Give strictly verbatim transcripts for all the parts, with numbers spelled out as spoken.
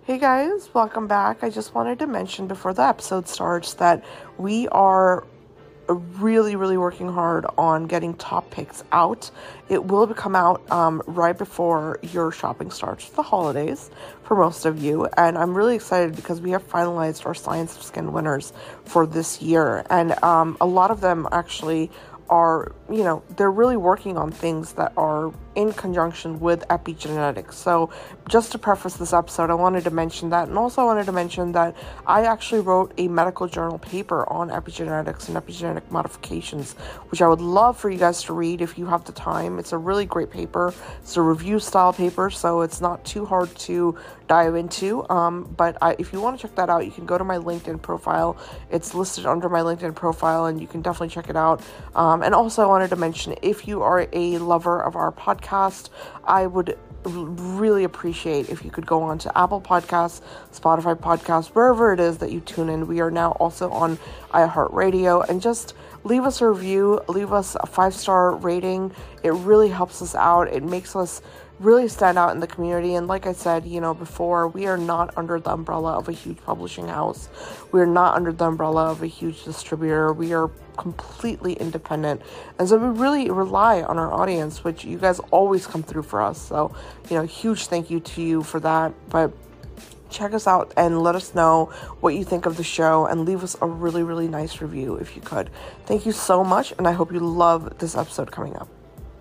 Hey guys, welcome back. I just wanted to mention before the episode starts that we are really, really working hard on getting top picks out. It will come out um, right before your shopping starts for the holidays for most of you. And I'm really excited because we have finalized our Science of Skin winners for this year. And um, a lot of them actually are, you know, they're really working on things that are in conjunction with epigenetics. So just to preface this episode, I wanted to mention that. And also I wanted to mention that I actually wrote a medical journal paper on epigenetics and epigenetic modifications, which I would love for you guys to read if you have the time. It's a really great paper. It's a review style paper, so it's not too hard to dive into. Um, but I, if you want to check that out, you can go to my LinkedIn profile. It's listed under my LinkedIn profile, and you can definitely check it out. Um, and also I wanted to mention, if you are a lover of our podcast, I would really appreciate if you could go on to Apple Podcasts, Spotify Podcasts, wherever it is that you tune in. We are now also on iHeartRadio, and just leave us a review, leave us a five-star rating. It really helps us out. It makes us really stand out in the community. And like I said, you know, before, we are not under the umbrella of a huge publishing house. We're not under the umbrella of a huge distributor. We are completely independent. And so we really rely on our audience, which you guys always come through for us. So, you know, huge thank you to you for that. But check us out and let us know what you think of the show, and leave us a really, really nice review if you could. Thank you so much, and I hope you love this episode coming up.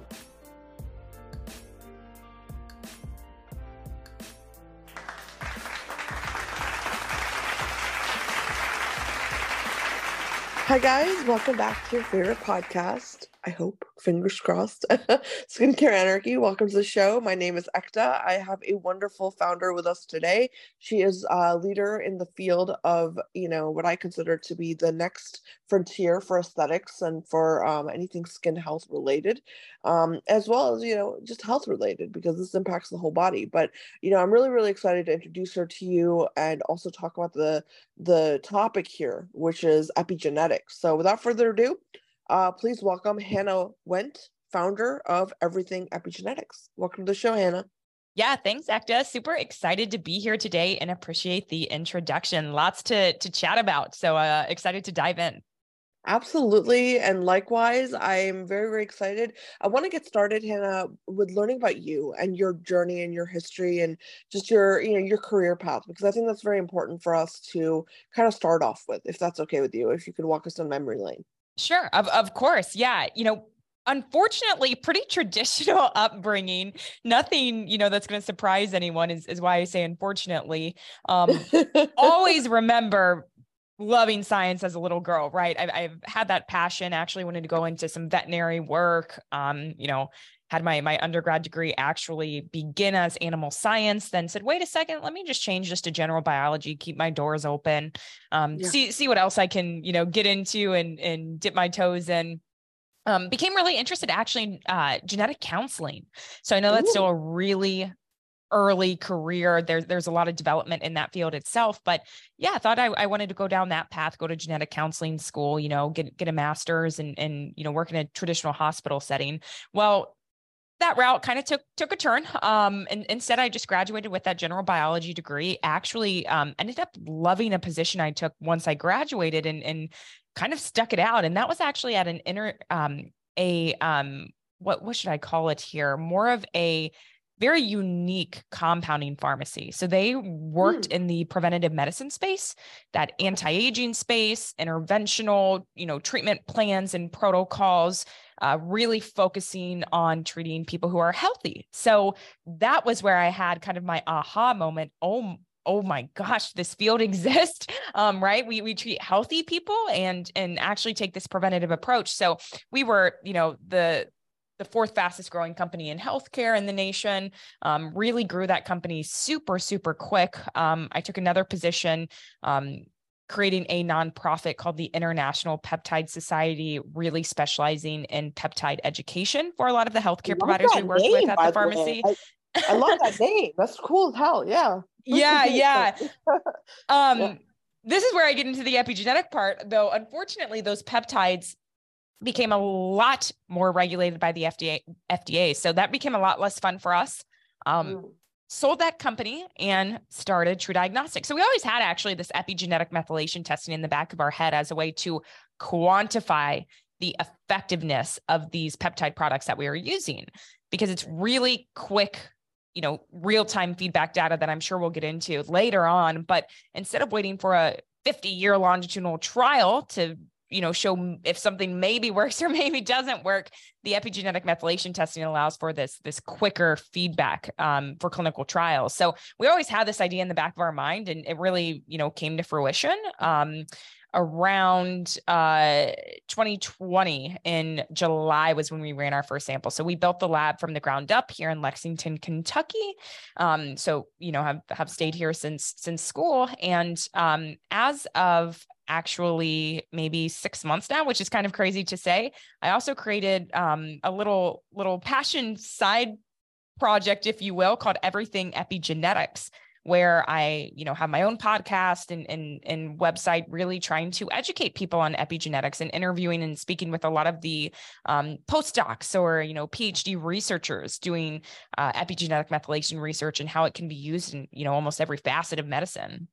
Hi guys, welcome back to your favorite podcast. I hope, fingers crossed. Skincare Anarchy, welcome to the show. My name is Ekta. I have a wonderful founder with us today. She is a leader in the field of, you know, what I consider to be the next frontier for aesthetics and for um, anything skin health related, um, as well as, you know, just health related, because this impacts the whole body. But, you know, I'm really, really excited to introduce her to you and also talk about the, the topic here, which is epigenetics. So without further ado, Uh, please welcome Hannah Wendt, founder of Everything Epigenetics. Welcome to the show, Hannah. Yeah, thanks, Ekta. Super excited to be here today and appreciate the introduction. Lots to to chat about. So uh, excited to dive in. Absolutely. And likewise, I'm very, very excited. I want to get started, Hannah, with learning about you and your journey and your history and just your, you know, your career path, because I think that's very important for us to kind of start off with, if that's okay with you, if you could walk us down memory lane. Sure. Of, of course. Yeah. You know, unfortunately, pretty traditional upbringing. Nothing, you know, that's going to surprise anyone is, is why I say unfortunately. Um, always remember loving science as a little girl, right? I've, I've had that passion, actually wanted to go into some veterinary work, um, you know, had my, my undergrad degree actually begin as animal science, then said, wait a second, let me just change this to general biology, keep my doors open, um, yeah. see, see what else I can, you know, get into and, and dip my toes in. Um, became really interested actually in uh, genetic counseling. So I know that's Ooh. Still a really early career. There's there's a lot of development in that field itself, but yeah, I thought I, I wanted to go down that path, go to genetic counseling school, you know, get get a master's and and you know work in a traditional hospital setting. Well, that route kind of took took a turn. Um, and instead, I just graduated with that general biology degree. Actually, um, ended up loving a position I took once I graduated, and and kind of stuck it out. And that was actually at an inner um a um what what should I call it here? More of a very unique compounding pharmacy. So they worked mm. in the preventative medicine space, that anti-aging space, interventional, you know, treatment plans and protocols, uh, really focusing on treating people who are healthy. So that was where I had kind of my aha moment. Oh, oh my gosh, this field exists, um, right? We we treat healthy people and and actually take this preventative approach. So we were, you know, the the fourth fastest growing company in healthcare in the nation, um, really grew that company super, super quick. Um, I took another position, um, creating a nonprofit called the International Peptide Society, really specializing in peptide education for a lot of the healthcare providers we worked name, with at the pharmacy. The I, I love that name. That's cool as hell. Yeah. Yeah. Yeah. um, yeah. This is where I get into the epigenetic part, though. Unfortunately, those peptides became a lot more regulated by the F D A, F D A. So that became a lot less fun for us. Um, mm. sold that company and started True Diagnostics. So we always had actually this epigenetic methylation testing in the back of our head as a way to quantify the effectiveness of these peptide products that we were using, because it's really quick, you know, real-time feedback data that I'm sure we'll get into later on. But instead of waiting for a fifty year longitudinal trial to, you know, show if something maybe works or maybe doesn't work, the epigenetic methylation testing allows for this, this quicker feedback um, for clinical trials. So we always had this idea in the back of our mind, and it really, you know, came to fruition um, around uh, twenty twenty. In July was when we ran our first sample. So we built the lab from the ground up here in Lexington, Kentucky. Um, so, you know, have, have stayed here since, since school. And um, as of actually maybe six months now, which is kind of crazy to say, I also created um, a little, little passion side project, if you will, called Everything Epigenetics, where I, you know, have my own podcast and, and, and website, really trying to educate people on epigenetics and interviewing and speaking with a lot of the um, postdocs or, you know, PhD researchers doing uh, epigenetic methylation research and how it can be used in, you know, almost every facet of medicine.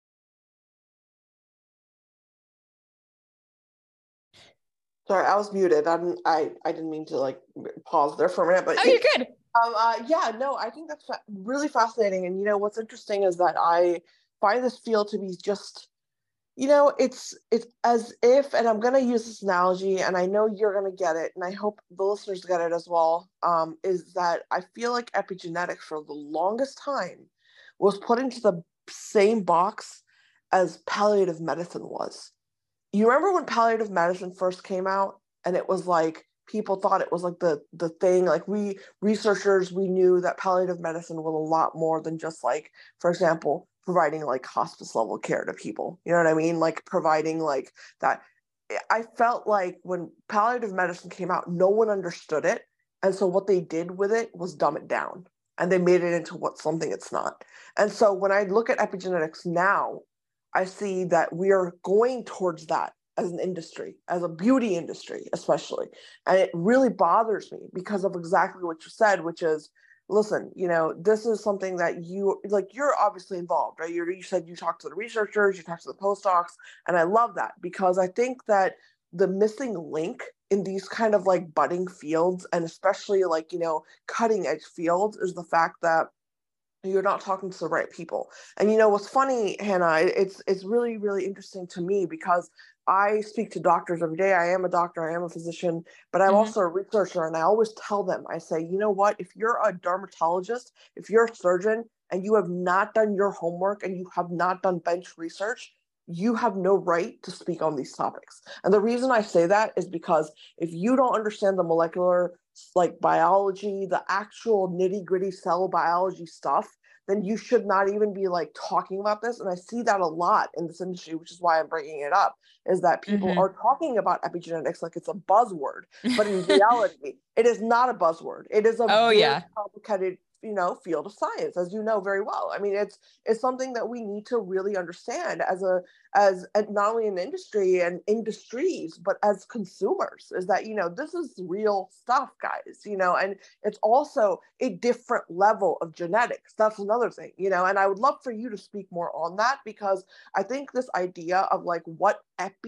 Sorry, I was muted. I didn't, I, I didn't mean to like pause there for a minute, but oh, you're good. Um, uh, yeah, no, I think that's fa- really fascinating. And, you know, what's interesting is that I find this field to be just, you know, it's it's as if, and I'm going to use this analogy, and I know you're going to get it, and I hope the listeners get it as well, um, is that I feel like epigenetics for the longest time was put into the same box as palliative medicine was. You remember when palliative medicine first came out, and it was like, people thought it was like the the thing, like we researchers, we knew that palliative medicine was a lot more than just like, for example, providing like hospice level care to people. You know what I mean? Like providing like that. I felt like when palliative medicine came out, no one understood it. And so what they did with it was dumb it down, and they made it into what something it's not. And so when I look at epigenetics now, I see that we are going towards that as an industry, as a beauty industry, especially. And it really bothers me because of exactly what you said, which is, listen, you know, this is something that you, like, you're obviously involved, right? You're, you said you talked to the researchers, you talked to the postdocs, and I love that, because I think that the missing link in these kind of like budding fields, and especially like, you know, cutting edge fields, is the fact that you're not talking to the right people. And you know what's funny, Hannah, it's it's really, really interesting to me, because I speak to doctors every day. I am a doctor, I am a physician, but I'm mm-hmm. also a researcher. And I always tell them, I say, you know what, if you're a dermatologist, if you're a surgeon, and you have not done your homework and you have not done bench research, you have no right to speak on these topics. And the reason I say that is because if you don't understand the molecular, like biology, the actual nitty gritty cell biology stuff, then you should not even be like talking about this. And I see that a lot in this industry, which is why I'm bringing it up, is that people mm-hmm. are talking about epigenetics like it's a buzzword, but in reality, it is not a buzzword. It is a oh, very yeah. complicated, you know, field of science, as you know very well. I mean, it's it's something that we need to really understand as a as a, not only an industry and industries, but as consumers, is that, you know, this is real stuff, guys, you know, and it's also a different level of genetics. That's another thing, you know, and I would love for you to speak more on that, because I think this idea of like what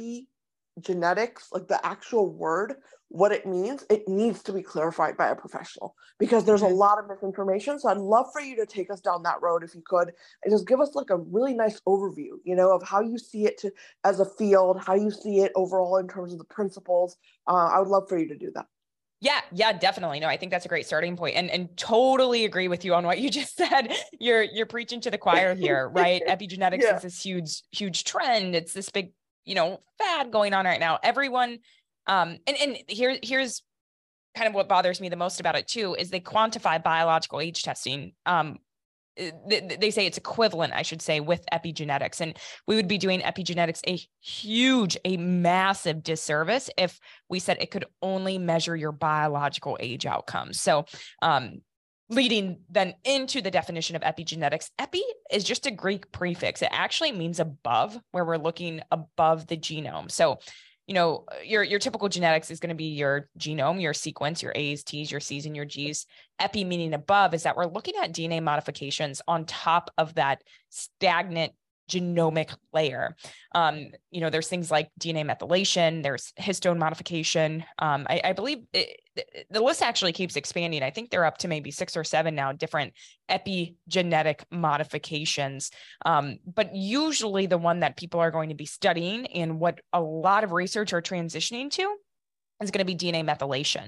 epigenetics, like the actual word, what it means, it needs to be clarified by a professional, because there's mm-hmm. a lot of misinformation. So I'd love for you to take us down that road, if you could, and just give us like a really nice overview, you know, of how you see it to, as a field, how you see it overall in terms of the principles. Uh, I would love for you to do that. Yeah, yeah, definitely. No, I think that's a great starting point, and and totally agree with you on what you just said. You're you're preaching to the choir here, right? Epigenetics yeah. is this huge, huge trend. It's this big, you know, fad going on right now. Everyone, um, and and here here's kind of what bothers me the most about it too, is they quantify biological age testing. Um, they, they say it's equivalent, I should say, with epigenetics, and we would be doing epigenetics a huge, a massive disservice if we said it could only measure your biological age outcomes. So, um, leading then into the definition of epigenetics, epi is just a Greek prefix. It actually means above, where we're looking above the genome. So, you know, your, your typical genetics is going to be your genome, your sequence, your A's, T's, your C's, and your G's. Epi meaning above is that we're looking at D N A modifications on top of that stagnant genomic layer. Um, you know, there's things like D N A methylation, there's histone modification. Um, I, I believe it, the list actually keeps expanding. I think they're up to maybe six or seven now different epigenetic modifications. Um, but usually the one that people are going to be studying and what a lot of research are transitioning to is going to be D N A methylation.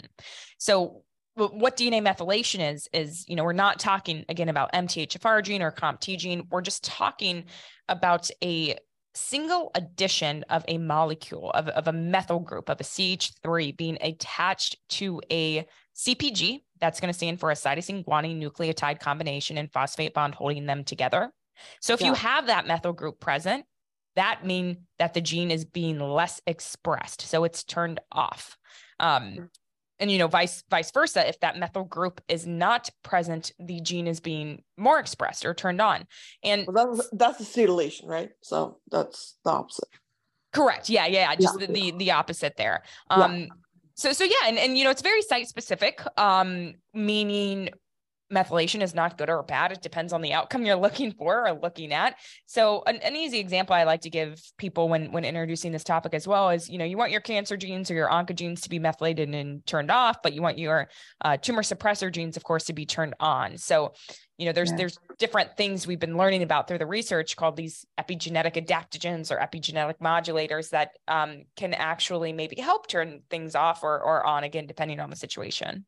So what D N A methylation is, is, you know, we're not talking again about M T H F R gene or COMT gene. We're just talking about a single addition of a molecule of, of a methyl group of a C H three being attached to a C P G. That's going to stand for a cytosine guanine nucleotide combination and phosphate bond holding them together. So if yeah. you have that methyl group present, that means that the gene is being less expressed. So it's turned off. Um, And, you know, vice, vice versa, if that methyl group is not present, the gene is being more expressed or turned on. And well, that's, that's acetylation, right? So that's the opposite. Correct. Yeah. Yeah. Just yeah. The, the, the opposite there. Um, yeah. So, so yeah. And, and, you know, it's very site specific, um, meaning methylation is not good or bad. It depends on the outcome you're looking for or looking at. So an, an easy example I like to give people when, when introducing this topic as well is, you know, you want your cancer genes or your oncogenes to be methylated and turned off, but you want your uh, tumor suppressor genes, of course, to be turned on. So, you know, there's, yeah. there's different things we've been learning about through the research called these epigenetic adaptogens or epigenetic modulators that um, can actually maybe help turn things off or, or on again, depending on the situation.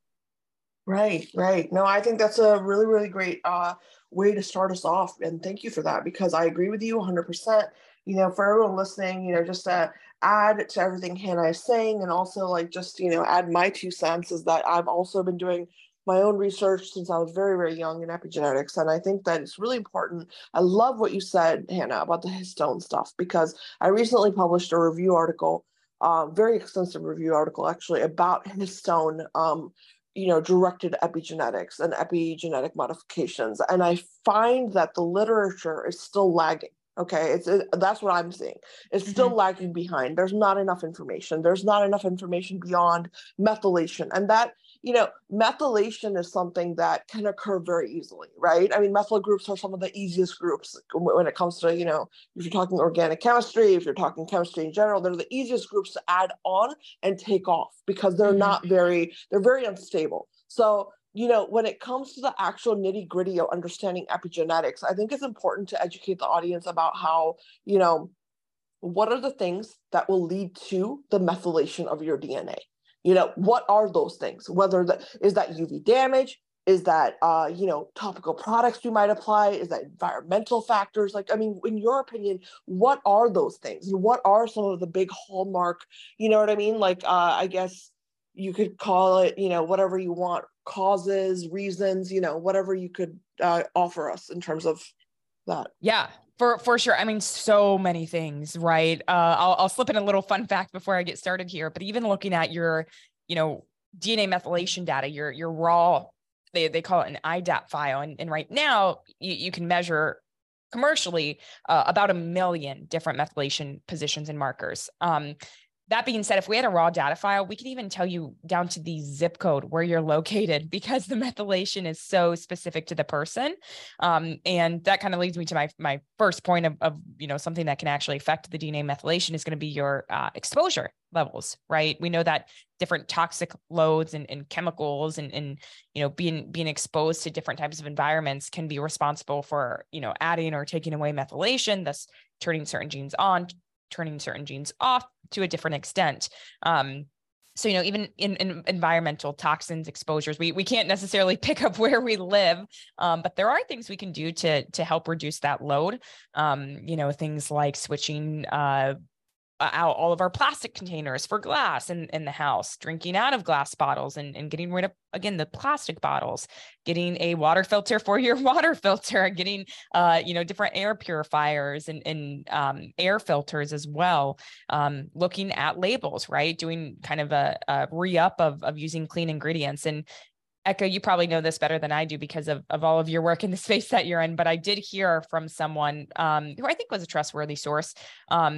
Right, right. No, I think that's a really, really great uh, way to start us off. And thank you for that, because I agree with you one hundred percent. You know, for everyone listening, you know, just to add to everything Hannah is saying, and also like just, you know, add my two cents is that I've also been doing my own research since I was very, very young in epigenetics. And I think that it's really important. I love what you said, Hannah, about the histone stuff, because I recently published a review article, uh, very extensive review article actually, about histone um, you know, directed epigenetics and epigenetic modifications. And I find that the literature is still lagging. Okay. It's, it, that's what I'm seeing. It's mm-hmm. still lagging behind. There's not enough information. There's not enough information beyond methylation. And that, you know, methylation is something that can occur very easily, right? I mean, methyl groups are some of the easiest groups when it comes to, you know, if you're talking organic chemistry, if you're talking chemistry in general, they're the easiest groups to add on and take off because they're mm-hmm. not very, they're very unstable. So, you know, when it comes to the actual nitty gritty of understanding epigenetics, I think it's important to educate the audience about how, you know, what are the things that will lead to the methylation of your D N A? You know, what are those things? Whether that is that U V damage, is that, uh, you know, topical products we might apply, is that environmental factors? Like, I mean, in your opinion, what are those things? And what are some of the big hallmark, you know what I mean? Like, uh, I guess you could call it, you know, whatever you want, causes, reasons, you know, whatever you could uh, offer us in terms of that. Yeah. For, for sure. I mean, so many things, right? Uh, I'll, I'll slip in a little fun fact before I get started here, but even looking at your, you know, D N A methylation data, your, your raw, they, they call it an I D A P file. And, and right now you, you can measure commercially uh, about a million different methylation positions and markers. Um, That being said, if we had a raw data file, we could even tell you down to the zip code where you're located because the methylation is so specific to the person. Um, and that kind of leads me to my, my first point of, of, you know, something that can actually affect the D N A methylation is going to be your uh, exposure levels, right? We know that different toxic loads and, and chemicals and, and, you know, being, being exposed to different types of environments can be responsible for, you know, adding or taking away methylation, thus turning certain genes on, turning certain genes off to a different extent. Um, so, you know, even in, in environmental toxins exposures, we, we can't necessarily pick up where we live, um, but there are things we can do to, to help reduce that load. Um, you know, things like switching uh, out all of our plastic containers for glass in, in the house, drinking out of glass bottles and, and getting rid of, again, the plastic bottles, getting a water filter for your water filter, getting, uh, you know, different air purifiers and, and um, air filters as well. Um, looking at labels, right? Doing kind of a, a re-up of, of using clean ingredients. And Eka, you probably know this better than I do because of, of all of your work in the space that you're in, but I did hear from someone um, who I think was a trustworthy source um,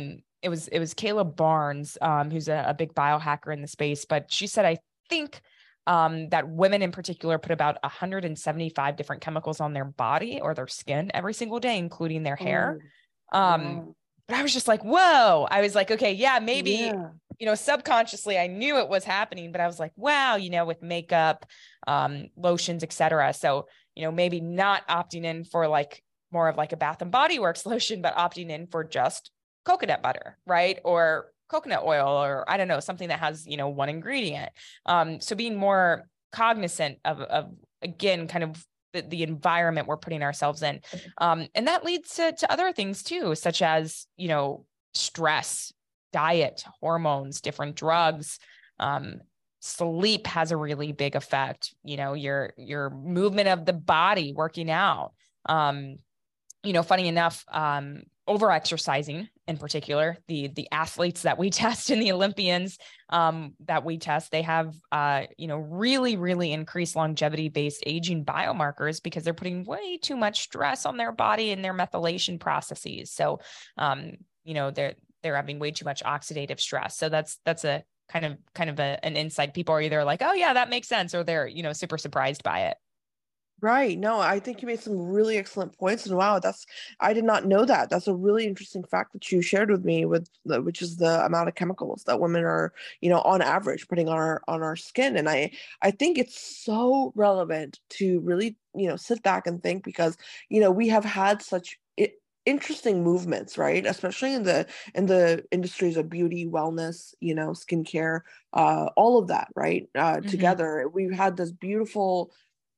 it was, it was Kayla Barnes, um, who's a, a big biohacker in the space, but she said, I think um, that women in particular put about one hundred seventy-five different chemicals on their body or their skin every single day, including their hair. Oh, Um, wow. but I was just like, whoa, I was like, okay, yeah, maybe, Yeah. you know, subconsciously I knew it was happening, but I was like, wow, you know, with makeup, um, lotions, et cetera. So, you know, maybe not opting in for like more of like a Bath and Body Works lotion, but opting in for just coconut butter, right? Or coconut oil, or I don't know, something that has, you know, one ingredient. Um, so being more cognizant of, of again, kind of the, the environment we're putting ourselves in. Um, and that leads to, to other things too, such as, you know, stress, diet, hormones, different drugs, um, sleep has a really big effect, you know, your, your movement of the body, working out. Um, you know, funny enough, um, over exercising in particular, the, the athletes that we test and the Olympians, um, that we test, they have, uh, you know, really, really increased longevity based aging biomarkers because they're putting way too much stress on their body and their methylation processes. So, um, you know, they're, they're having way too much oxidative stress. So that's, that's a kind of, kind of a, an insight. People are either like, oh yeah, that makes sense, or they're, you know, super surprised by it. Right. No, I think you made some really excellent points, and wow, that's I did not know that. That's a really interesting fact that you shared with me, with the, which is the amount of chemicals that women are, you know, on average putting on our on our skin. And I I think it's so relevant to really, you know, sit back and think, because, you know, we have had such I- interesting movements, right? Especially in the in the industries of beauty, wellness, you know, skincare, uh, all of that, right? Uh, Mm-hmm. together, we've had this beautiful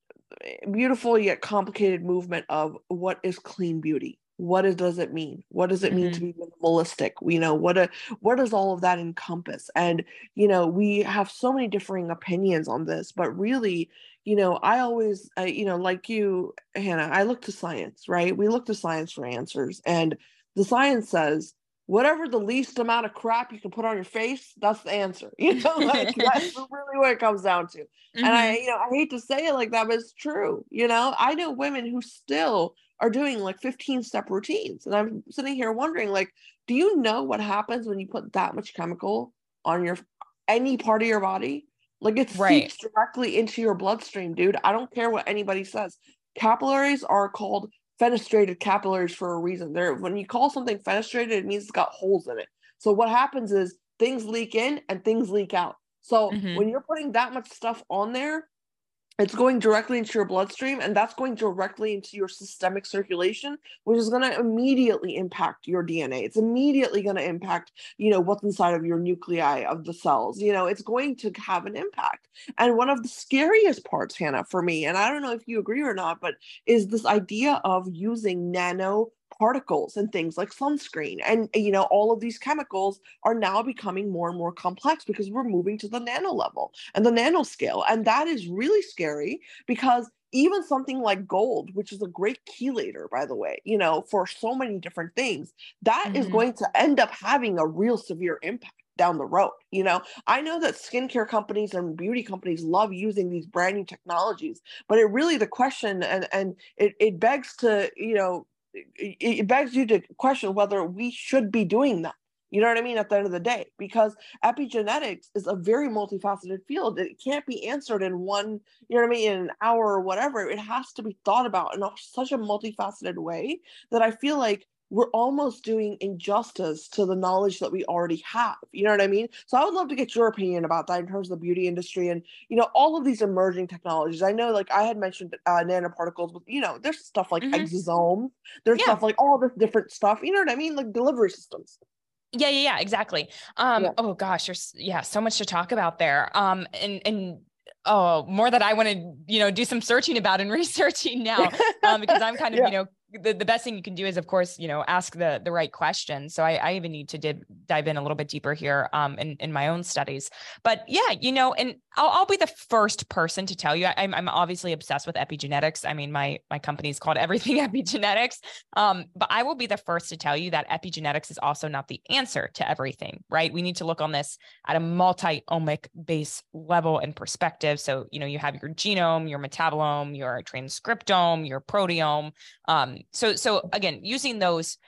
beautiful yet complicated movement of what is clean beauty. What is, does it mean? What does it mean to Mm-hmm. be minimalistic? You know, what a, what does all of that encompass? And, you know, we have so many differing opinions on this, but really, you know, I always, uh, you know, like you, Hannah, I look to science, right? We look to science for answers. And the science says, whatever the least amount of crap you can put on your face, that's the answer. You know, like that's really what it comes down to. And I, Mm-hmm. you know, I hate to say it like that, but it's true. You know, I know women who still are doing like fifteen step routines. And I'm sitting here wondering, like, do you know what happens when you put that much chemical on your any part of your body? Like, it Right. seeps directly into your bloodstream, dude. I don't care what anybody says. Capillaries are called fenestrated capillaries for a reason. They're, when you call something fenestrated, it means it's got holes in it. So what happens is things leak in and things leak out. So Mm-hmm. when you're putting that much stuff on there, it's going directly into your bloodstream, and that's going directly into your systemic circulation, which is going to immediately impact your D N A. It's immediately going to impact, you know, what's inside of your nuclei of the cells. You know, it's going to have an impact. And one of the scariest parts, Hannah, for me, and I don't know if you agree or not, but is this idea of using nano particles and things like sunscreen. And, you know, all of these chemicals are now becoming more and more complex because we're moving to the nano level and the nanoscale. And that is really scary, because even something like gold, which is a great chelator, by the way, you know, for so many different things, that is Mm-hmm. going to end up having a real severe impact down the road. You know, I know that skincare companies and beauty companies love using these brand new technologies, but it really, the question, and and it, it begs to, you know, it, it begs you to question whether we should be doing that. You know what I mean? At the end of the day, because epigenetics is a very multifaceted field. It can't be answered in one, you know what I mean, in an hour or whatever. It has to be thought about in a, such a multifaceted way that I feel like we're almost doing injustice to the knowledge that we already have. You know what I mean? So I would love to get your opinion about that in terms of the beauty industry and, you know, all of these emerging technologies. I know, like I had mentioned uh, nanoparticles, but, you know, there's stuff like Mm-hmm. exosomes, there's Yeah. stuff like all this different stuff. You know what I mean? Like delivery systems. Yeah, yeah, yeah, exactly. Um, Yeah. oh gosh, there's yeah, so much to talk about there. Um, and and oh, more that I want to, you know, do some searching about and researching now. Um, because I'm kind of, Yeah. you know, the, the best thing you can do is, of course, you know, ask the the right questions. So I, I even need to dib, dive in a little bit deeper here, um, in in my own studies. But yeah, you know, and I'll I'll be the first person to tell you, I, I'm I'm obviously obsessed with epigenetics. I mean, my my company's called Everything Epigenetics. Um, but I will be the first to tell you that epigenetics is also not the answer to everything, right? We need to look on this at a multi-omic base level and perspective. So, you know, you have your genome, your metabolome, your transcriptome, your proteome. Um, so, so again, using those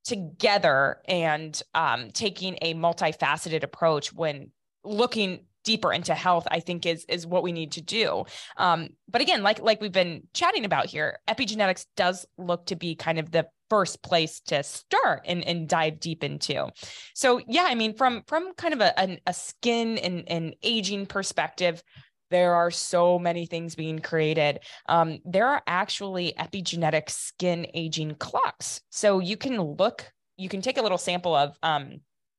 together and um, taking a multifaceted approach when looking deeper into health, I think is, is what we need to do. Um, but again, like, like we've been chatting about here, epigenetics does look to be kind of the first place to start and, and dive deep into. So yeah, I mean, from, from kind of a, a, a skin and, and aging perspective, there are so many things being created. Um, there are actually epigenetic skin aging clocks. So you can look, you can take a little sample of, um,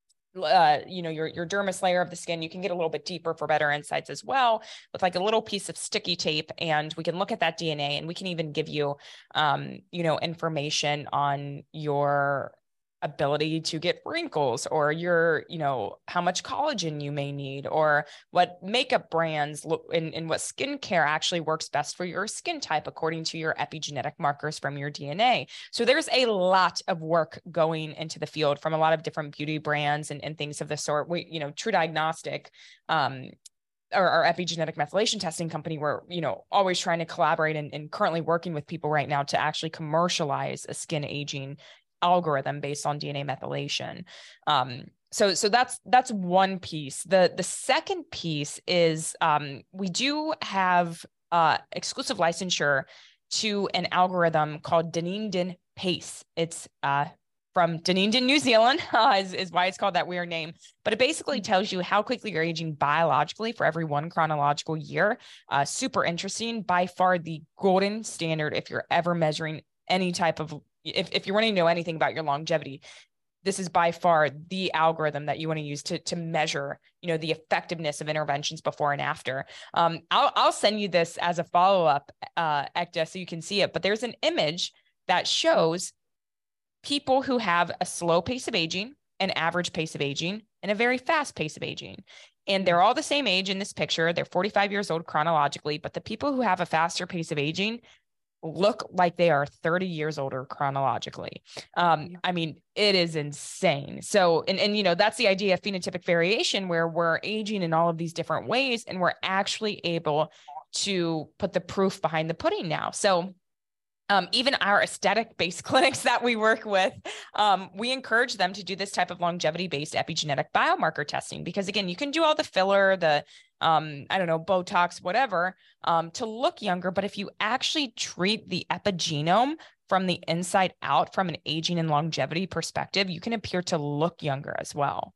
uh, you know, your, your dermis layer of the skin. You can get a little bit deeper for better insights as well with like a little piece of sticky tape. And we can look at that D N A, and we can even give you, um, you know, information on your ability to get wrinkles, or your, you know, how much collagen you may need, or what makeup brands look and, and what skincare actually works best for your skin type according to your epigenetic markers from your D N A. So there's a lot of work going into the field from a lot of different beauty brands and, and things of the sort. We, you know, True Diagnostic, um, our, our epigenetic methylation testing company, we're, you know, always trying to collaborate and, and currently working with people right now to actually commercialize a skin aging algorithm based on D N A methylation. Um, so, so that's, that's one piece. The, the second piece is, um, we do have, uh, exclusive licensure to an algorithm called Dunedin Pace. It's, uh, from Dunedin, New Zealand, uh, is, is why it's called that weird name. But it basically tells you how quickly you're aging biologically for every one chronological year. Uh, super interesting. By far the golden standard if you're ever measuring any type of, if, if you want to know anything about your longevity, this is by far the algorithm that you want to use to, to measure, you know, the effectiveness of interventions before and after. Um, I'll, I'll send you this as a follow-up, uh, Ekta, so you can see it. But there's an image that shows people who have a slow pace of aging, an average pace of aging, and a very fast pace of aging. And they're all the same age in this picture. They're forty-five years old chronologically, but the people who have a faster pace of aging look like they are thirty years older chronologically. Um, I mean, it is insane. So, and, and, you know, that's the idea of phenotypic variation, where we're aging in all of these different ways, and we're actually able to put the proof behind the pudding now. So, Um, even our aesthetic-based clinics that we work with, um, we encourage them to do this type of longevity-based epigenetic biomarker testing, because again, you can do all the filler, the, um, I don't know, Botox, whatever, um, to look younger. But if you actually treat the epigenome from the inside out, from an aging and longevity perspective, you can appear to look younger as well.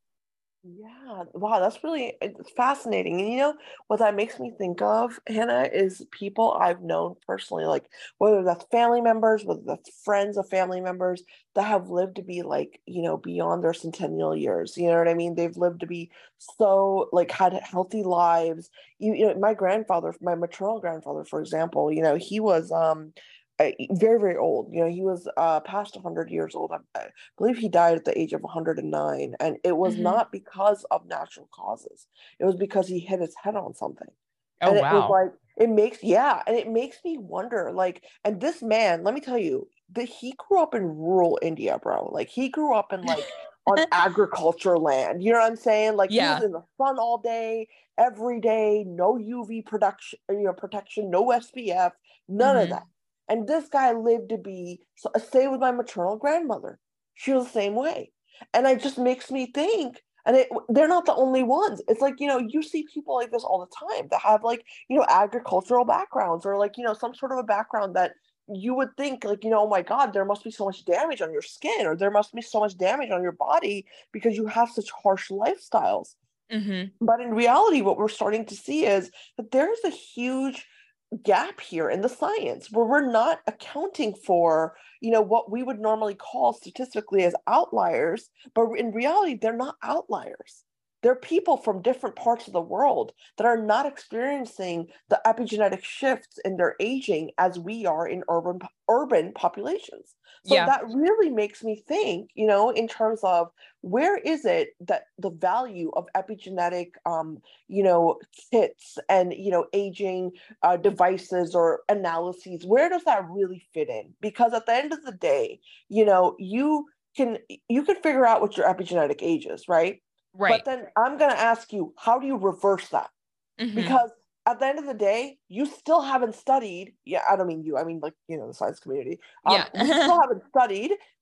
Yeah, wow, that's really it's fascinating. And you know what that makes me think of, Hannah, is people I've known personally, like whether that's family members, whether that's friends of family members that have lived to be like, you know, beyond their centennial years. You know what I mean? They've lived to be so like had healthy lives. You, you know, my grandfather, my maternal grandfather, for example, you know, he was um uh, very, very old. You know, he was uh, past one hundred years old. I, I believe he died at the age of one hundred nine. And it was Mm-hmm. not because of natural causes. It was because he hit his head on something. Oh, And it was wow. like, it makes, yeah. And it makes me wonder, like, and this man, let me tell you, that he grew up in rural India, bro. Like, he grew up in, like, on agriculture land. You know what I'm saying? Like, he was Yeah. in the sun all day, every day, no U V production, you know, protection, no S P F, none of Mm-hmm. that. And this guy lived to be, so, same with my maternal grandmother. She was the same way. And it just makes me think, and it, they're not the only ones. It's like, you know, you see people like this all the time that have like, you know, agricultural backgrounds, or like, you know, some sort of a background that you would think like, you know, oh my God, there must be so much damage on your skin, or there must be so much damage on your body because you have such harsh lifestyles. Mm-hmm. But in reality, what we're starting to see is that there's a huge gap here in the science where we're not accounting for, you know, what we would normally call statistically as outliers, but in reality, they're not outliers. They're people from different parts of the world that are not experiencing the epigenetic shifts in their aging as we are in urban urban populations. So Yeah. that really makes me think, you know, in terms of where is it that the value of epigenetic, um, you know, kits and, you know, aging uh, devices or analyses, where does that really fit in? Because at the end of the day, you know, you can you can figure out what your epigenetic age is, right? But Right. then I'm going to ask you, how do you reverse that? Mm-hmm. Because at the end of the day, you still haven't studied. Yeah, I don't mean you. I mean, like, you know, the science community. Um, Yeah. we still haven't studied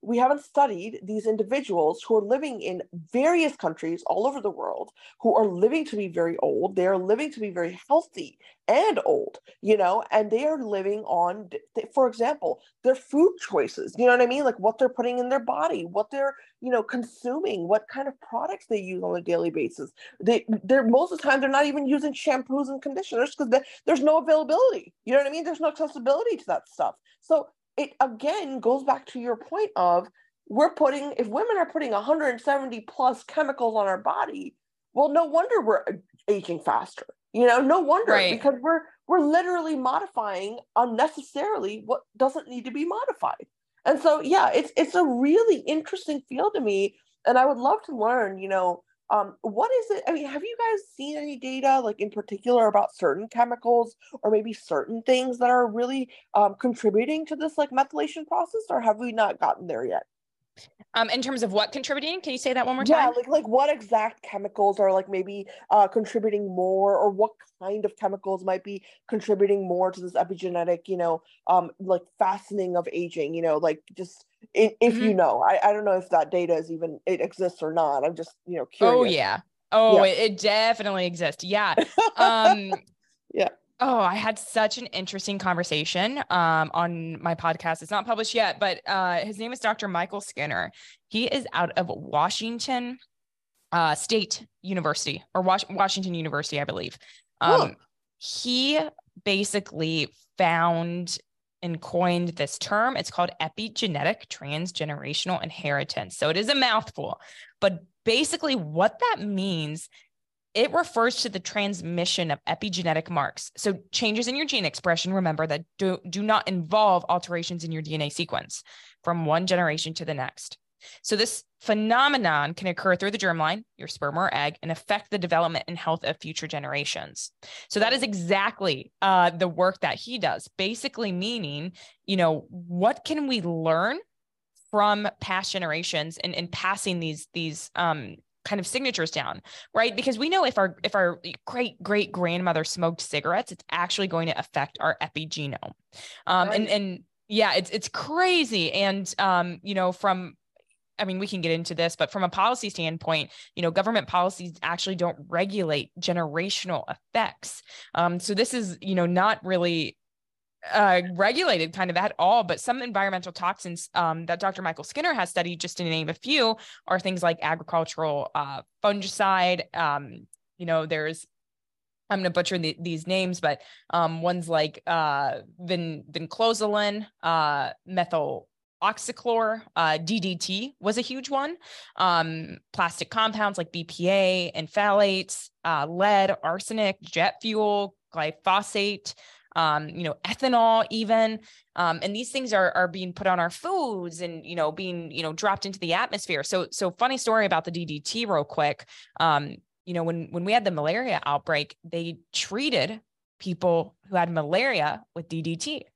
we haven't studied these individuals who are living in various countries all over the world, who are living to be very old. They are living to be very healthy and old, you know, and they are living on, for example, their food choices, you know what I mean? Like what they're putting in their body, what they're, you know, consuming, what kind of products they use on a daily basis. They, they're most of the time, they're not even using shampoos and conditioners because there's no availability. You know what I mean? There's no accessibility to that stuff. So it again goes back to your point of we're putting, if women are putting one hundred seventy plus chemicals on our body, well, no wonder we're aging faster. You know, no wonder, Right. because we're we're literally modifying unnecessarily what doesn't need to be modified. And so, yeah, it's it's a really interesting field to me, and I would love to learn, you know, um, what is it? I mean, have you guys seen any data, like in particular, about certain chemicals or maybe certain things that are really um, contributing to this like methylation process, or have we not gotten there yet? Um, in terms of what contributing, can you say that one more Yeah, time? like like what exact chemicals are like maybe uh, contributing more, or what kind of chemicals might be contributing more to this epigenetic, you know, um, like fastening of aging, you know, like just if, if you Mhm. know, I, I don't know if that data is even, it exists or not. I'm just, you know, Oh curious. yeah. Oh, Yeah. it, it definitely exists. Yeah. Um, Yeah. oh, I had such an interesting conversation um, on my podcast. It's not published yet, but uh, his name is Doctor Michael Skinner. He is out of Washington uh, State University, or Was- Washington University, I believe. Huh. Um, he basically found and coined this term. It's called epigenetic transgenerational inheritance. So it is a mouthful, but basically what that means, it refers to the transmission of epigenetic marks. So changes in your gene expression, remember, that do, do not involve alterations in your D N A sequence from one generation to the next. So this phenomenon can occur through the germline, your sperm or egg, and affect the development and health of future generations. So that is exactly uh, the work that he does, basically meaning, you know, what can we learn from past generations and, and passing these, these um, kind of signatures down, right? Because we know if our if our great great grandmother smoked cigarettes, it's actually going to affect our epigenome. Um, Nice. and and yeah, it's it's crazy. And um, you know, from I mean, we can get into this, but from a policy standpoint, you know, government policies actually don't regulate generational effects. Um, so this is, you know, not really uh, regulated kind of at all, but some environmental toxins um, that Doctor Michael Skinner has studied, just to name a few, are things like agricultural uh, fungicide. Um, you know, there's, I'm going to butcher the, these names, but um, ones like uh, vin, vinclozolin, uh, methyl oxychlor, uh, D D T was a huge one. Um, plastic compounds like B P A and phthalates, uh, lead, arsenic, jet fuel, glyphosate, um, you know, ethanol even. Um, and these things are, are being put on our foods and, you know, being, you know, dropped into the atmosphere. So, so funny story about the D D T real quick. Um, you know, when, when we had the malaria outbreak, they treated people who had malaria with D D T.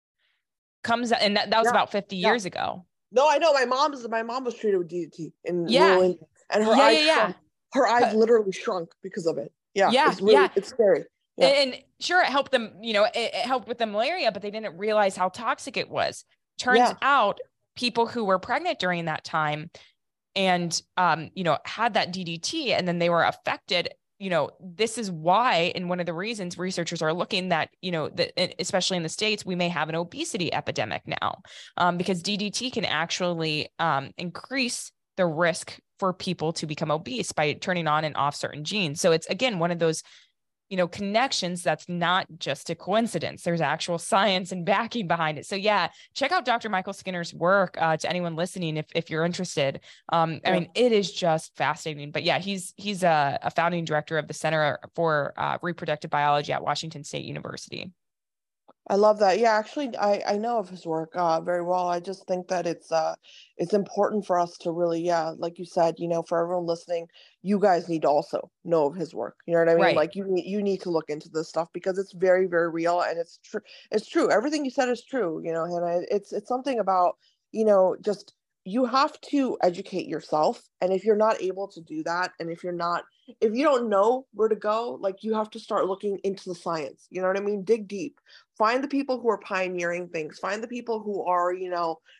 Comes and that, that was Yeah. about fifty Yeah. years ago. No, I know my mom's my mom was treated with D D T in Yeah. rural England, and her Yeah, eyes yeah, shrunk. Her eyes literally shrunk because of it. Yeah, Yeah, it's really yeah. it's scary. Yeah. And, and sure, it helped them, you know, it, it helped with the malaria, but they didn't realize how toxic it was. Turns Yeah. out people who were pregnant during that time and, um, you know, had that D D T and then they were affected, you know, this is why, and one of the reasons researchers are looking that, you know, that especially in the States, we may have an obesity epidemic now, um, because D D T can actually um, increase the risk for people to become obese by turning on and off certain genes. So it's, again, one of those, you know, connections that's not just a coincidence. There's actual science and backing behind it. So yeah, check out Doctor Michael Skinner's work uh, to anyone listening if if you're interested. Um, I Yeah. mean, it is just fascinating. But yeah, he's he's a, a founding director of the Center for uh, Reproductive Biology at Washington State University. I love that. Yeah, actually, I, I know of his work uh, very well. I just think that it's uh it's important for us to really, yeah, like you said, you know, for everyone listening, you guys need to also know of his work. You know what I mean? Right. Like you need you need to look into this stuff because it's very, very real and it's true. It's true. Everything you said is true. You know, Hannah. It's it's something about, you know, just you have to educate yourself, and if you're not able to do that, and if you're not if you don't know where to go, like you have to start looking into the science. You know what I mean? Dig deep. Find the people who are pioneering things. Find the people who are, you know,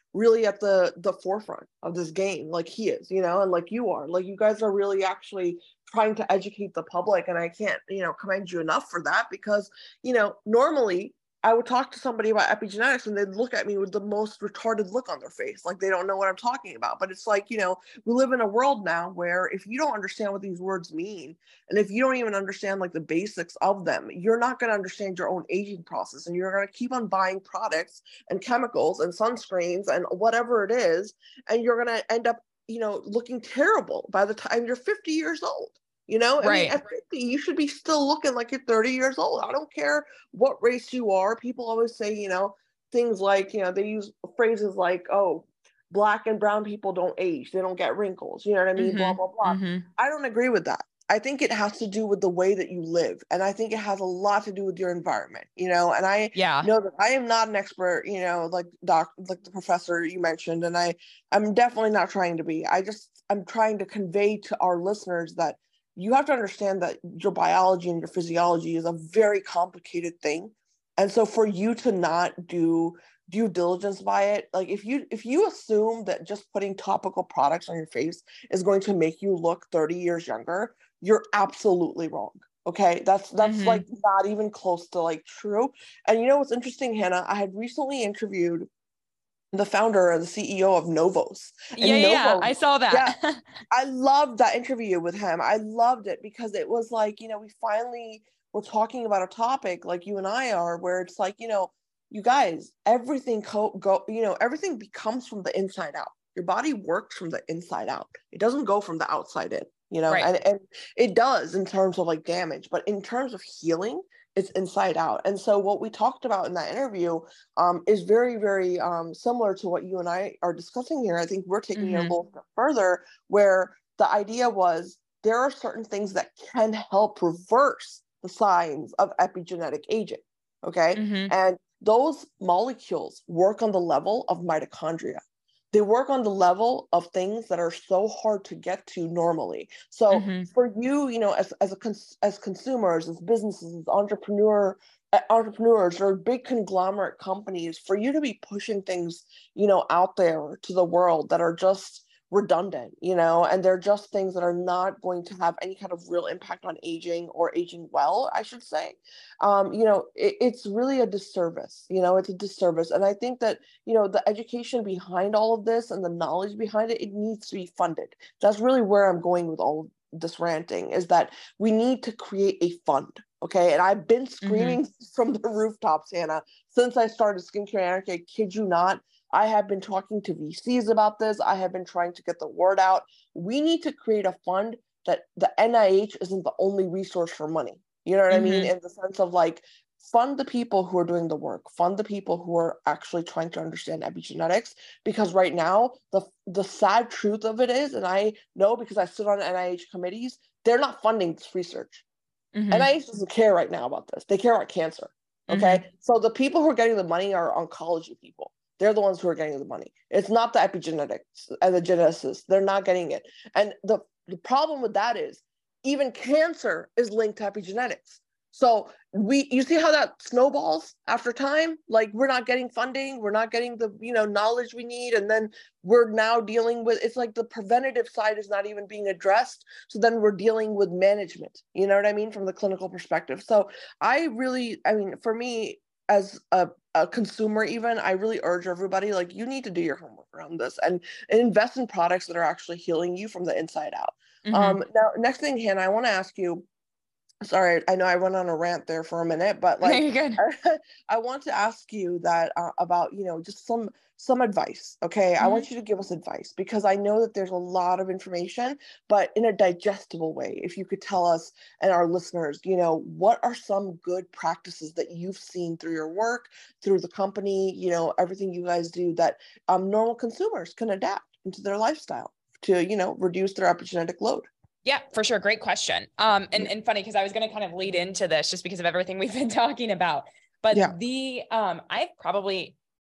really at the the forefront of this game, like he is, you know, and like you are, like you guys are really actually trying to educate the public. And I can't, you know, commend you enough for that, because, you know, normally I would talk to somebody about epigenetics and they'd look at me with the most retarded look on their face, like they don't know what I'm talking about. But it's like, you know, we live in a world now where if you don't understand what these words mean, and if you don't even understand like the basics of them, you're not going to understand your own aging process, and you're going to keep on buying products and chemicals and sunscreens and whatever it is, and you're going to end up, you know, looking terrible by the time you're fifty years old. You know, I Right. mean, at fifty, you should be still looking like you're thirty years old. I don't care what race you are. People always say, you know, things like, you know, they use phrases like, oh, black and brown people don't age. They don't get wrinkles. You know what I mean? Mm-hmm. Blah, blah, blah. Mm-hmm. I don't agree with that. I think it has to do with the way that you live. And I think it has a lot to do with your environment, you know, and I yeah. know that I am not an expert, you know, like doc, like the professor you mentioned. And I, I'm definitely not trying to be. I just, I'm trying to convey to our listeners that you have to understand that your biology and your physiology is a very complicated thing. And so for you to not do due diligence by it, like if you if you assume that just putting topical products on your face is going to make you look thirty years younger, you're absolutely wrong. Okay, that's that's mm-hmm. like not even close to like true. And you know what's interesting, Hannah? I had recently interviewed the founder or the C E O of Novos. And yeah, Novos, yeah, I saw that. Yeah, I loved that interview with him. I loved it because it was like, you know, we finally were talking about a topic like you and I are, where it's like, you know, you guys, everything co- go, you know, everything becomes from the inside out. Your body works from the inside out. It doesn't go from the outside in, you know, right. and, and it does in terms of like damage, but in terms of healing, it's inside out. And so what we talked about in that interview um, is very, very um, similar to what you and I are discussing here. I think we're taking mm-hmm. it a little bit further, where the idea was there are certain things that can help reverse the signs of epigenetic aging. Okay. Mm-hmm. And those molecules work on the level of mitochondria. They work on the level of things that are so hard to get to normally. So mm-hmm. for you, you know, as as a cons- as consumers, as businesses, as entrepreneur uh, entrepreneurs or big conglomerate companies, for you to be pushing things, you know, out there to the world that are just redundant, you know, and they're just things that are not going to have any kind of real impact on aging or aging well, I should say. Um, you know, it, it's really a disservice, you know, it's a disservice. And I think that, you know, the education behind all of this and the knowledge behind it, it needs to be funded. That's really where I'm going with all of this ranting, is that we need to create a fund. Okay. And I've been screaming mm-hmm. from the rooftops, Hannah, since I started Skincare Anarchy. I kid you not. I have been talking to V Cs about this. I have been trying to get the word out. We need to create a fund that the N I H isn't the only resource for money. You know what mm-hmm. I mean? In the sense of like, fund the people who are doing the work, fund the people who are actually trying to understand epigenetics. Because right now, the the sad truth of it is, and I know because I sit on N I H committees, they're not funding this research. Mm-hmm. N I H doesn't care right now about this. They care about cancer. Okay. Mm-hmm. So the people who are getting the money are oncology people. They're the ones who are getting the money. It's not the epigenetics and the geneticists. They're not getting it. And the, the problem with that is even cancer is linked to epigenetics. So we, you see how that snowballs after time? Like we're not getting funding. We're not getting the, you know, knowledge we need. And then we're now dealing with, it's like the preventative side is not even being addressed. So then we're dealing with management, you know what I mean? From the clinical perspective. So I really, I mean, for me, as a, a consumer, even, I really urge everybody, like, you need to do your homework around this and, and invest in products that are actually healing you from the inside out. Mm-hmm. Um, now, next thing, Hannah, I want to ask you, sorry, I know I went on a rant there for a minute, but like, I, I want to ask you that uh, about, you know, just some some advice. Okay. Mm-hmm. I want you to give us advice, because I know that there's a lot of information, but in a digestible way. If you could tell us and our listeners, you know, what are some good practices that you've seen through your work, through the company, you know, everything you guys do that um, normal consumers can adapt into their lifestyle to, you know, reduce their epigenetic load? Yeah, for sure. Great question. Um, and, and funny, because I was going to kind of lead into this just because of everything we've been talking about. But yeah. the um, I've probably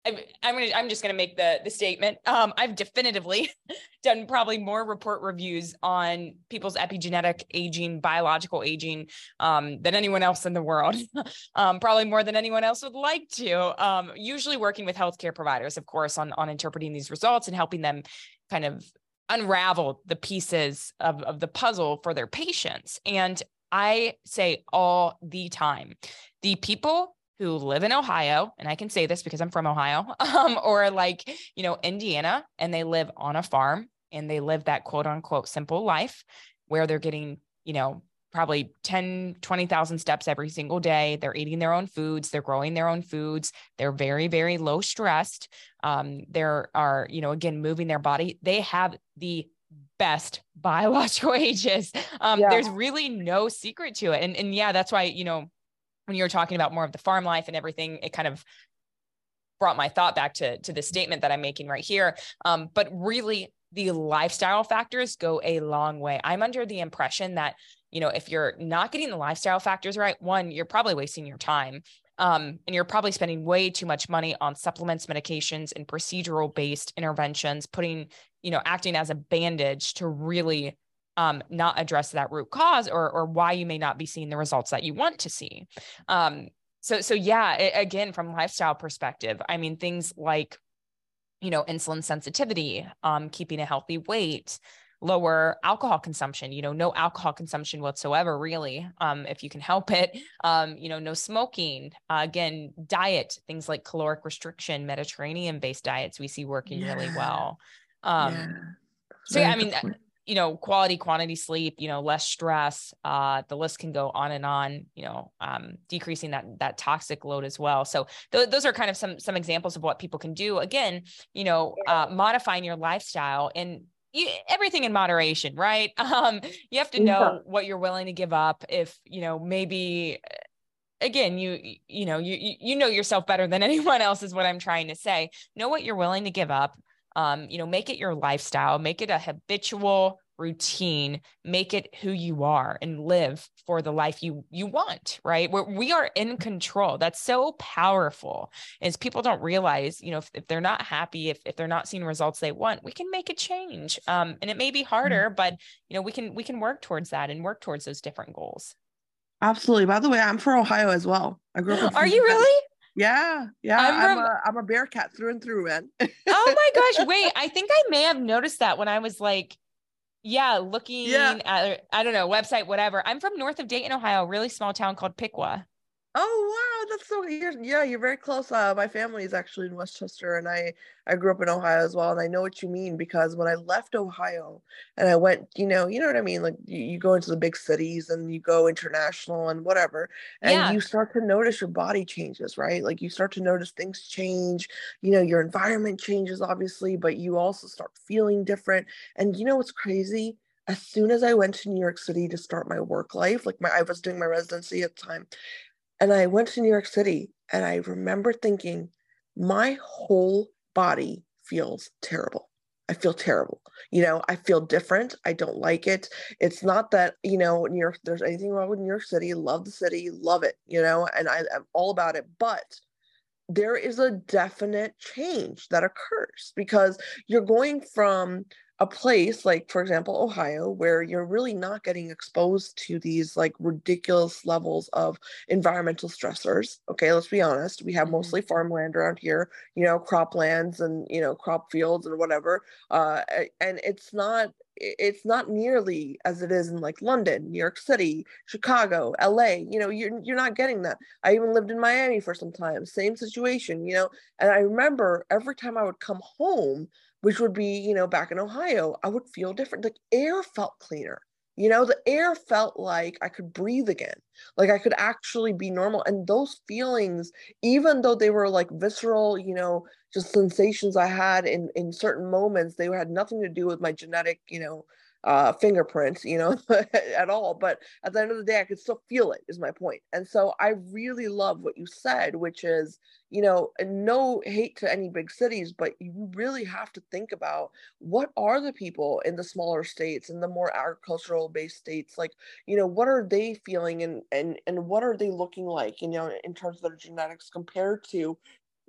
I'm, I'm gonna, I'm just gonna make the the statement. Um, I've definitively done probably more report reviews on people's epigenetic aging, biological aging, um, than anyone else in the world. um, probably more than anyone else would like to. Um, usually working with healthcare providers, of course, on on interpreting these results and helping them kind of unravel the pieces of of the puzzle for their patients. And I say all the time, the people who live in Ohio, and I can say this because I'm from Ohio, um, or like, you know, Indiana, and they live on a farm and they live that quote unquote simple life where they're getting, you know, probably ten, twenty thousand steps every single day. They're eating their own foods. They're growing their own foods. They're very, very low stressed. Um, there are, you know, again, moving their body. They have the best biological ages. Um, Yeah. There's really no secret to it. And, and yeah, that's why, you know, when you were talking about more of the farm life and everything, it kind of brought my thought back to, to the statement that I'm making right here. Um, but really the lifestyle factors go a long way. I'm under the impression that, you know, if you're not getting the lifestyle factors right, one, you're probably wasting your time. Um, and you're probably spending way too much money on supplements, medications, and procedural based interventions, putting, you know, acting as a bandage to really um, not address that root cause or, or why you may not be seeing the results that you want to see. Um, so, so yeah, it, again, from lifestyle perspective, I mean, things like, you know, insulin sensitivity, um, keeping a healthy weight, lower alcohol consumption, you know, no alcohol consumption whatsoever, really, um, if you can help it, um, you know, no smoking, uh, again, diet, things like caloric restriction, Mediterranean based diets, we see working Yeah. really well. Um, yeah. so yeah, I mean, you know, quality, quantity sleep, you know, less stress, uh, the list can go on and on, you know, um, decreasing that, that toxic load as well. So th- those are kind of some, some examples of what people can do. Again, you know, uh, modifying your lifestyle and you, everything in moderation, right? Um, you have to know Yeah. what you're willing to give up. If, you know, maybe again, you, you know, you, you know yourself better than anyone else is what I'm trying to say. Know what you're willing to give up. Um, you know, make it your lifestyle, make it a habitual routine, make it who you are and live for the life you, you want, right? Where we are in control. That's so powerful is people don't realize, you know, if, if they're not happy, if, if they're not seeing results they want, we can make a change. Um, and it may be harder, but you know, we can, we can work towards that and work towards those different goals. Absolutely. By the way, I'm from Ohio as well. I grew up in Are you Cincinnati. really? Yeah, yeah. I'm I'm from, a I'm a Bearcat through and through, man. oh my gosh, wait, I think I may have noticed that when I was like, yeah, Yeah. looking at, I don't know, website, whatever. I'm from north of Dayton, Ohio, a really small town called Piqua. Oh wow, that's so you're, yeah, you're very close. Uh, my family is actually in Westchester, and I I grew up in Ohio as well, and I know what you mean because when I left Ohio and I went, you know, you know what I mean, like you, you go into the big cities and you go international and whatever, and Yeah. you start to notice your body changes, right? Like you start to notice things change. You know, your environment changes, obviously, but you also start feeling different. And you know what's crazy? As soon as I went to New York City to start my work life, like my I was doing my residency at the time. And I went to New York City and I remember thinking, my whole body feels terrible. I feel terrible. You know, I feel different. I don't like it. It's not that, you know, New York, there's anything wrong with New York City. Love the city, love it, you know, and I, I'm all about it. But there is a definite change that occurs because you're going from a place like, for example, Ohio, where you're really not getting exposed to these like ridiculous levels of environmental stressors. Okay, let's be honest. We have Mm-hmm. mostly farmland around here, you know, croplands and, you know, crop fields and whatever. Uh, and it's not it's not nearly as it is in like London, New York City, Chicago, L A. You know, you're you're not getting that. I even lived in Miami for some time, same situation, you know. And I remember every time I would come home, which would be, you know, back in Ohio, I would feel different. The air felt cleaner. You know, the air felt like I could breathe again, like I could actually be normal. And those feelings, even though they were like visceral, you know, just sensations I had in in certain moments, they had nothing to do with my genetic, you know, uh, fingerprint, you know, at all. But at the end of the day, I could still feel it, is my point. And so I really love what you said, which is, you know, no hate to any big cities, but you really have to think about what are the people in the smaller states and the more agricultural based states, like, you know, what are they feeling and and and what are they looking like, you know, in terms of their genetics compared to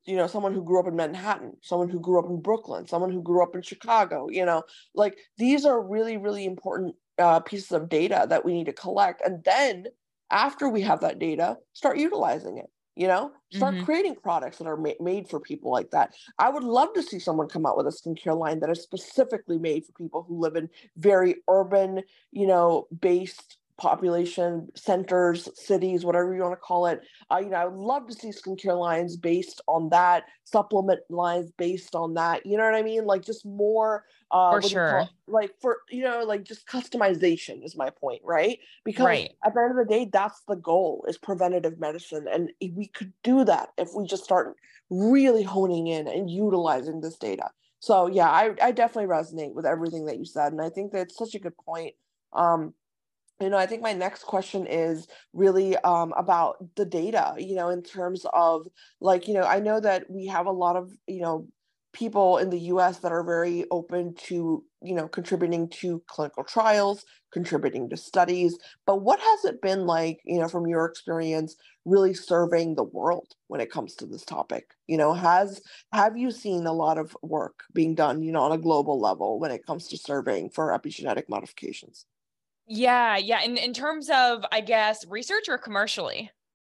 you know, someone who grew up in Manhattan, someone who grew up in Brooklyn, someone who grew up in Chicago, you know, like these are really, really important uh, pieces of data that we need to collect. And then after we have that data, start utilizing it, you know, start Mm-hmm. creating products that are ma- made for people like that. I would love to see someone come out with a skincare line that is specifically made for people who live in very urban, you know, based population centers, cities, whatever you want to call it. Uh, you know, I would love to see skincare lines based on that, supplement lines based on that. You know what I mean? Like just more, uh, For what do you call sure. it? Like for, you know, like just customization is my point, right? Because Right. at the end of the day, that's the goal is preventative medicine. And we could do that if we just start really honing in and utilizing this data. So yeah, I, I definitely resonate with everything that you said. And I think that's such a good point. Um, you know, I think my next question is really um, about the data, you know, in terms of like, you know, I know that we have a lot of, you know, people in the U S that are very open to, you know, contributing to clinical trials, contributing to studies. But what has it been like, you know, from your experience, really serving the world when it comes to this topic? You know, has have you seen a lot of work being done, you know, on a global level when it comes to surveying for epigenetic modifications? Yeah. Yeah. In, in terms of, I guess, research or commercially?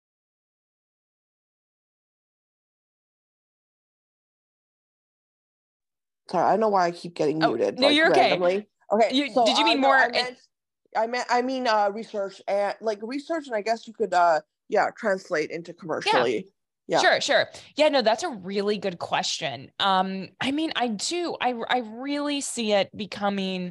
Sorry, I don't know why I keep getting Oh, muted no, like you're okay. randomly. Okay, You, so did you uh mean no, more I in, meant I meant I mean uh research and like research, and I guess you could uh yeah, translate into yeah. commercially. Yeah. Sure, sure. Yeah, no, that's a really good question. Um, I mean, I do. I I really see it becoming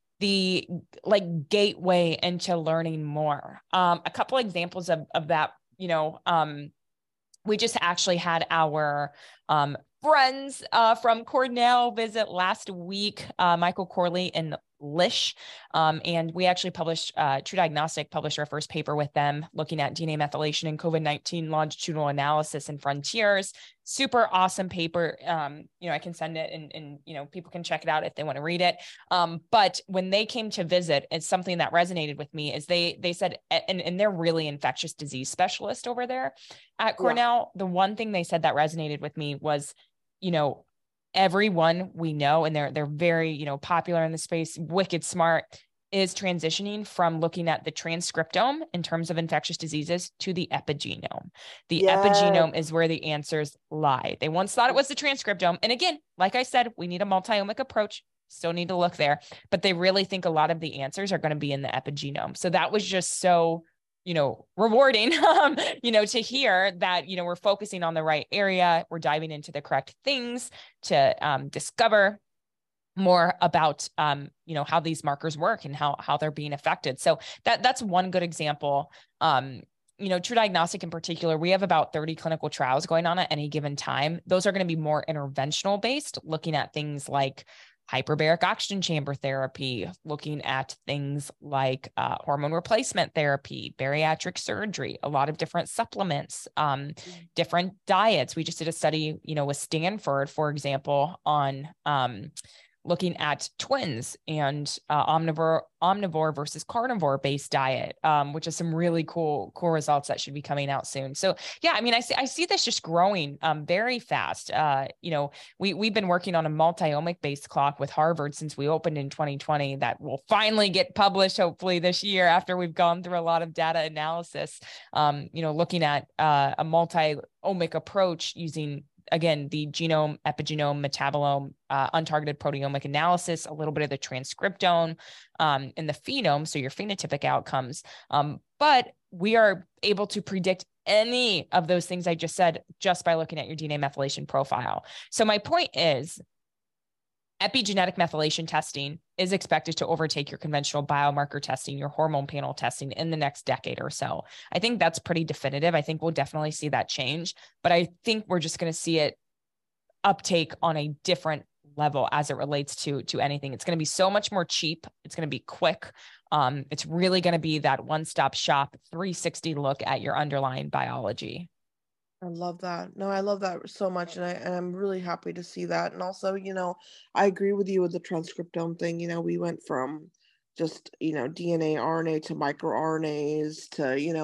the like gateway into learning more. Um, a couple examples of of that, you know, um, we just actually had our um, friends uh, from Cornell visit last week, uh, Michael Corley and Lish. Um, and we actually published, uh, True Diagnostic published our first paper with them looking at D N A methylation and COVID nineteen longitudinal analysis in Frontiers. Super awesome paper. Um, you know, I can send it and, and, you know, people can check it out if they want to read it. Um, but when they came to visit, it's something that resonated with me is they, they said, and, and they're really infectious disease specialist over there at Yeah. Cornell. The one thing they said that resonated with me was, you know, everyone we know, and they're they're very, you know, popular in the space, wicked smart, is transitioning from looking at the transcriptome in terms of infectious diseases to the epigenome. The Yeah. epigenome is where the answers lie. They once thought it was the transcriptome. And again, like I said, we need a multi-omic approach. Still need to look there, but they really think a lot of the answers are going to be in the epigenome. So that was just so, you know, rewarding, um, you know, to hear that, you know, we're focusing on the right area. We're diving into the correct things to um, discover more about, um, you know, how these markers work and how, how they're being affected. So that that's one good example. Um, you know, True Diagnostic in particular, we have about thirty clinical trials going on at any given time. Those are going to be more interventional based, looking at things like hyperbaric oxygen chamber therapy, looking at things like uh, hormone replacement therapy, bariatric surgery, a lot of different supplements, um, different diets. We just did a study, you know, with Stanford, for example, on um, looking at twins and uh, omnivore omnivore versus carnivore based diet, um, which is some really cool cool results that should be coming out soon. So yeah, I mean, I see I see this just growing um, very fast. Uh, you know, we we've been working on a multi-omic based clock with Harvard since we opened in twenty twenty that will finally get published hopefully this year after we've gone through a lot of data analysis. Um, you know, looking at uh, a multi-omic approach using, again, the genome, epigenome, metabolome, uh, untargeted proteomic analysis, a little bit of the transcriptome, um, and the phenome, so your phenotypic outcomes. Um, but we are able to predict any of those things I just said just by looking at your D N A methylation profile. So my point is, epigenetic methylation testing is expected to overtake your conventional biomarker testing, your hormone panel testing in the next decade or so. I think that's pretty definitive. I think we'll definitely see that change, but I think we're just going to see it uptake on a different level as it relates to, to anything. It's going to be so much more cheap. It's going to be quick. Um, it's really going to be that one-stop shop, three sixty look at your underlying biology. I love that. No, I love that so much, and I and I'm really happy to see that. And also, you know, I agree with you with the transcriptome thing. You know, we went from just, you know, D N A, R N A to microRNAs to, you know,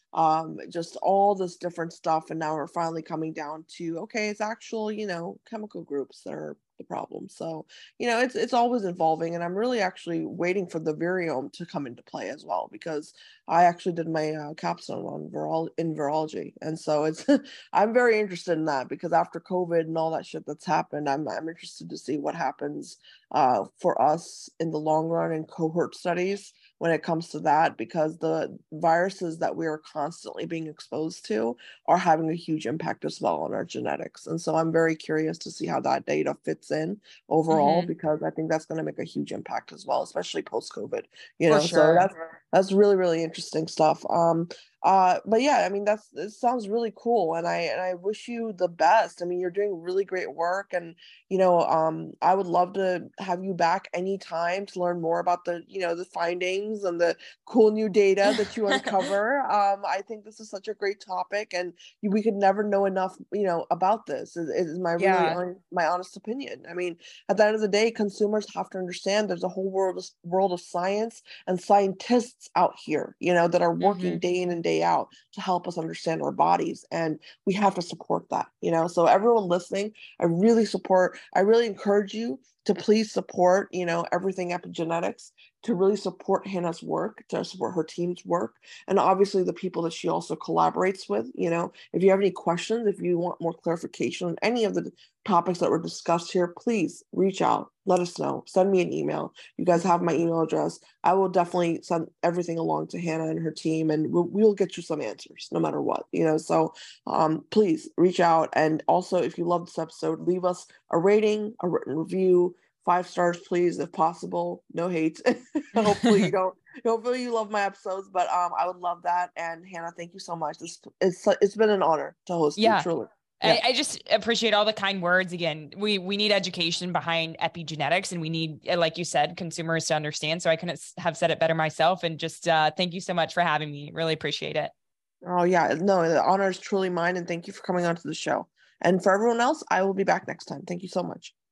um, just all this different stuff. And now we're finally coming down to, okay, it's actual, you know, chemical groups that are the problem. So, you know, it's it's always evolving, and I'm really actually waiting for the viriome to come into play as well, because I actually did my uh, capstone on viral in virology, and so it's I'm very interested in that, because after COVID and all that shit that's happened, I'm I'm interested to see what happens uh, for us in the long run in cohort studies when it comes to that, because the viruses that we are constantly being exposed to are having a huge impact as well on our genetics. And so I'm very curious to see how that data fits in overall, Mm-hmm. because I think that's going to make a huge impact as well, especially post COVID, you For know, so sure. that's, that's really, really interesting stuff. Um, uh, but yeah, I mean, that's, it sounds really cool. And I, and I wish you the best. I mean, you're doing really great work, and, you know, um, I would love to have you back anytime to learn more about the, you know, the findings and the cool new data that you uncover. um, I think this is such a great topic, and we could never know enough, you know, about this. Is, is my really Yeah. on, my honest opinion. I mean, at the end of the day, consumers have to understand there's a whole world of, world of science and scientists out here, you know, that are working Mm-hmm. day in and day out to help us understand our bodies, and we have to support that, you know. So everyone listening, I really support, I really encourage you to please support, you know, everything epigenetics, to really support Hannah's work, to support her team's work, and obviously the people that she also collaborates with. You know, if you have any questions, if you want more clarification on any of the topics that were discussed here, please reach out, let us know, send me an email. You guys have my email address. I will definitely send everything along to Hannah and her team, and we'll, we'll get you some answers no matter what, you know. So um, please reach out. And also, if you love this episode, leave us a rating, a written review, five stars, please, if possible. No hate. Hopefully you don't. Hopefully you love my episodes, but um, I would love that. And Hannah, thank you so much. This it's it's been an honor to host you, Yeah. truly. I, Yeah. I just appreciate all the kind words. Again, we we need education behind epigenetics, and we need, like you said, consumers to understand. So I couldn't have said it better myself. And just uh, thank you so much for having me. Really appreciate it. Oh yeah, no, the honor is truly mine, and thank you for coming onto the show. And for everyone else, I will be back next time. Thank you so much.